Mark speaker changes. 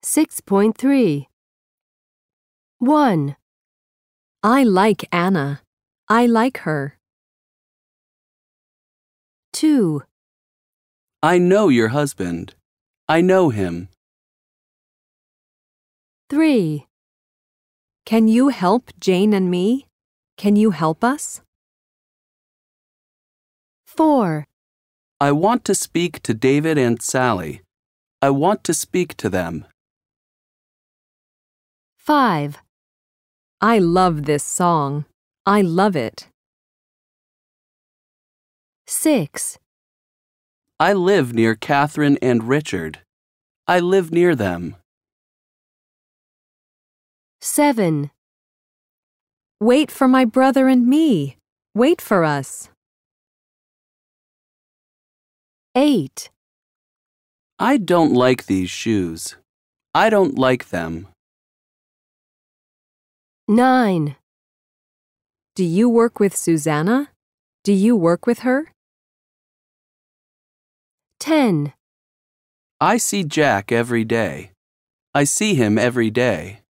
Speaker 1: 6.3. 1,
Speaker 2: I like Anna. I like her.
Speaker 1: 2,
Speaker 3: I know your husband. I know him.
Speaker 1: 3,
Speaker 2: Can you help Jane and me? Can you help us?
Speaker 1: 4,
Speaker 3: I want to speak to David and Sally. I want to speak to them.
Speaker 1: 5,
Speaker 2: I love this song. I love it.
Speaker 1: 6,
Speaker 3: I live near Catherine and Richard. I live near them.
Speaker 1: 7,
Speaker 2: Wait for my brother and me. Wait for us.
Speaker 1: 8,
Speaker 3: I don't like these shoes. I don't like them.
Speaker 1: 9,
Speaker 2: Do you work with Susanna? Do you work with her?
Speaker 1: 10.
Speaker 3: I see Jack every day. I see him every day.